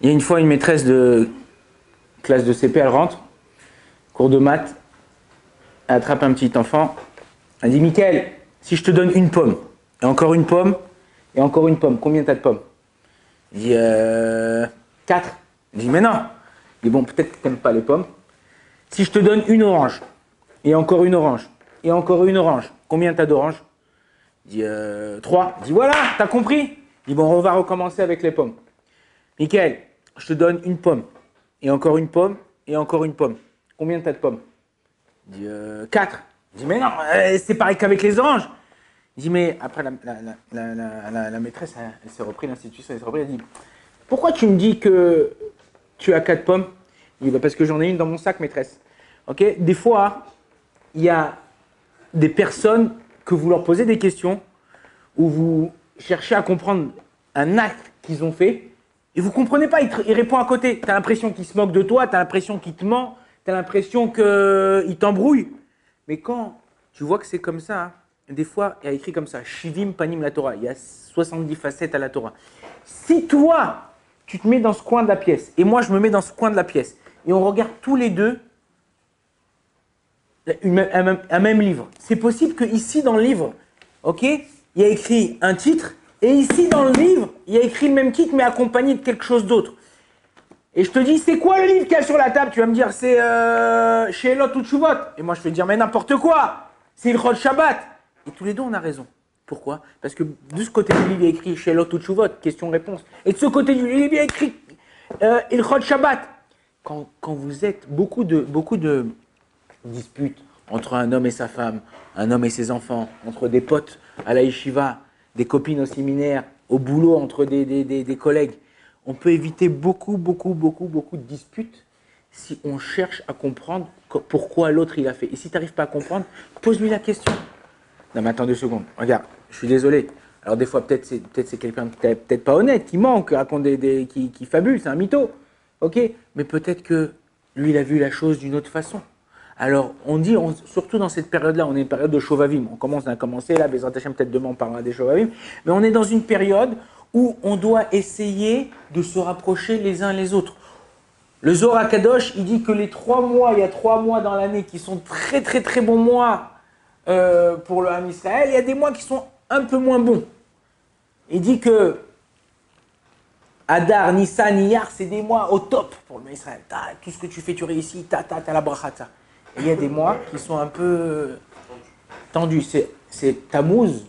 y a une fois une maîtresse de classe de CP, elle rentre, cours de maths, elle attrape un petit enfant, elle dit « Mickaël, si je te donne une pomme, et encore une pomme, et encore une pomme, combien t'as de pommes ?» Il dit « 4. » Il dit « Mais non !» Il dit « Bon, peut-être que t'aimes pas les pommes. Si je te donne une orange, et encore une orange, et encore une orange, combien t'as d'oranges ?» Il dit « 3. » Il dit « Voilà, t'as compris ?» Il dit « Bon, on va recommencer avec les pommes. Mickaël, je te donne une pomme, et encore une pomme, et encore une pomme. Combien t'as de pommes ? Il dit 4. Il dit « Mais non, c'est pareil qu'avec les oranges. » Il dit « Mais après, la maîtresse, elle s'est reprise, l'institution, elle s'est reprise, elle dit « Pourquoi tu me dis que tu as 4 pommes ?» Il dit bah, « Parce que j'en ai une dans mon sac, maîtresse. » Ok ? Des fois, il y a des personnes que vous leur posez des questions où vous cherchez à comprendre un acte qu'ils ont fait et vous ne comprenez pas, il répond à côté. Tu as l'impression qu'il se moque de toi, tu as l'impression qu'il te ment, tu as l'impression qu'il t'embrouille. Mais quand tu vois que c'est comme ça, hein, des fois, il y a écrit comme ça, Shivim Panim la Torah, il y a 70 facettes à la Torah. Si toi, tu te mets dans ce coin de la pièce, et moi je me mets dans ce coin de la pièce, et on regarde tous les deux un même livre, c'est possible qu'ici dans le livre, ok, il y a écrit un titre, et ici dans le livre, il y a écrit le même titre, mais accompagné de quelque chose d'autre. Et je te dis, c'est quoi le livre qu'il y a sur la table? Tu vas me dire, c'est She'elot ou Tshuvot. Et moi je vais te dire, mais n'importe quoi, c'est Ilchot Shabbat. Et tous les deux, on a raison. Pourquoi? Parce que de ce côté du livre, il y a écrit She'elot ou Tshuvot, question-réponse. Et de ce côté du livre, il y a écrit Ilchot Shabbat. Quand vous êtes beaucoup de disputes entre un homme et sa femme, un homme et ses enfants, entre des potes à la yeshiva, des copines au séminaire, au boulot, entre des collègues, on peut éviter beaucoup de disputes si on cherche à comprendre pourquoi l'autre il a fait. Et si tu n'arrives pas à comprendre, pose-lui la question. Non mais attends 2 secondes, regarde, je suis désolé. Alors des fois peut-être c'est quelqu'un qui n'est peut-être pas honnête, qui ment, qui raconte qui fabule, c'est un mytho. Ok, mais peut-être que lui il a vu la chose d'une autre façon. Alors on dit, surtout dans cette période-là, on est une période de Shovavim. On a commencé là, Bezrat Hashem, peut-être demain on parlera des Shovavim, mais on est dans une période où on doit essayer de se rapprocher les uns les autres. Le Zohar HaKadosh, il dit que les 3 mois, il y a 3 mois dans l'année qui sont très bons mois pour le Ham Israël, il y a des mois qui sont un peu moins bons. Il dit que Adar, Nissan, Iyar, c'est des mois au top pour le Ham Israël. Tout ce que tu fais, tu réussis, t'as la brachata. Et il y a des mois qui sont un peu tendus. C'est Tammuz,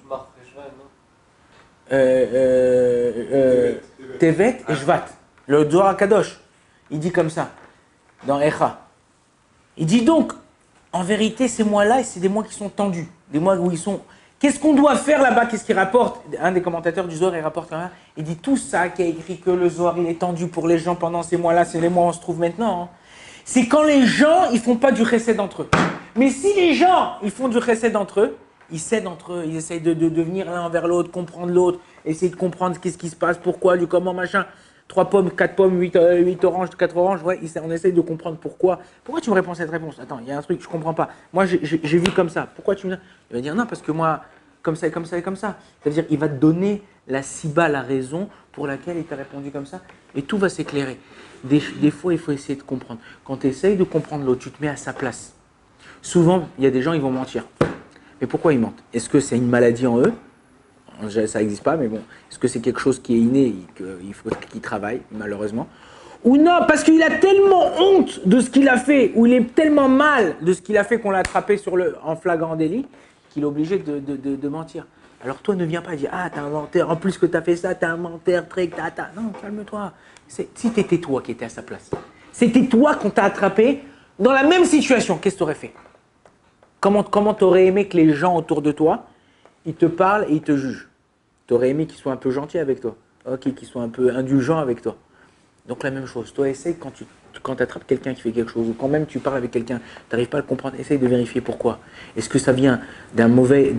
Tevet et Shvat. Le Zohar HaKadosh, il dit comme ça, dans Echa. Il dit donc, en vérité, ces mois-là, c'est des mois qui sont tendus. Des mois où ils sont... Qu'est-ce qu'on doit faire là-bas? Qu'est-ce qu'il rapporte? Un des commentateurs du Zohar, il rapporte comme ça. Il dit tout ça qui a écrit que le Zohar, il est tendu pour les gens pendant ces mois-là, c'est les mois où on se trouve maintenant. Hein. C'est quand les gens, ils font pas du chesed entre eux. Mais si les gens, ils font du chesed entre eux, ils s'aident entre eux, ils essayent de devenir l'un envers l'autre, comprendre l'autre, essayer de comprendre qu'est-ce qui se passe, pourquoi, du comment, machin. 3 pommes, 4 pommes, 8 oranges, 4 oranges, ouais, on essaye de comprendre pourquoi. Pourquoi tu me réponds cette réponse? Attends, il y a un truc que je ne comprends pas. Moi, j'ai vu comme ça. Pourquoi tu me dis? Il va dire non, parce que moi, comme ça et comme ça et comme ça. C'est-à-dire, il va te donner la siba, la raison pour laquelle il t'a répondu comme ça, et tout va s'éclairer. Des fois, il faut essayer de comprendre. Quand tu essayes de comprendre l'autre, tu te mets à sa place. Souvent, il y a des gens, ils vont mentir. Mais pourquoi ils mentent? Est-ce que c'est une maladie en eux? Ça n'existe pas, mais bon. Est-ce que c'est quelque chose qui est inné, qu'il faut qu'il travaille, malheureusement? Ou non, parce qu'il a tellement honte de ce qu'il a fait, ou il est tellement mal de ce qu'il a fait qu'on l'a attrapé en flagrant délit, qu'il est obligé de mentir. Alors toi, ne viens pas dire « Ah, t'as un menteur, en plus que t'as fait ça, t'as un menteur, t'as... » Non, calme-toi. Si t'étais toi qui étais à sa place, c'était toi qu'on t'a attrapé dans la même situation, qu'est-ce que t'aurais fait? Comment t'aurais aimé que les gens autour de toi, ils te parlent et ils te jugent? T'aurais aimé qu'ils soient un peu gentils avec toi, ok, qu'ils soient un peu indulgents avec toi. Donc la même chose, toi essaye quand tu attrapes quelqu'un qui fait quelque chose, ou quand même tu parles avec quelqu'un, tu n'arrives pas à le comprendre, essaye de vérifier pourquoi. Est-ce que ça vient mauvaise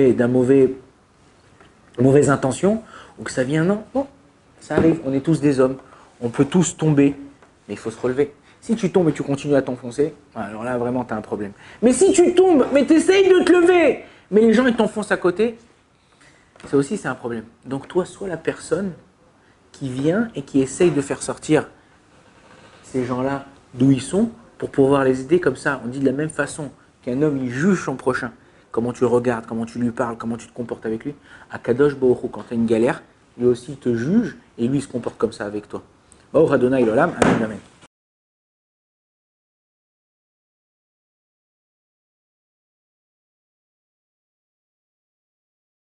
intention, ou que ça vient, non, ça arrive, on est tous des hommes, on peut tous tomber, mais il faut se relever. Si tu tombes et tu continues à t'enfoncer, alors là vraiment tu as un problème. Mais si tu tombes, mais tu essayes de te lever, mais les gens ils t'enfoncent à côté, ça aussi c'est un problème. Donc toi, sois la personne qui vient et qui essaye de faire sortir ces gens-là d'où ils sont pour pouvoir les aider comme ça. On dit de la même façon qu'un homme, il juge son prochain. Comment tu le regardes, comment tu lui parles, comment tu te comportes avec lui. À Kadosh Baruch Hu, quand tu as une galère, lui aussi il te juge et lui il se comporte comme ça avec toi. Baruch Adonai Olam, amen, amen.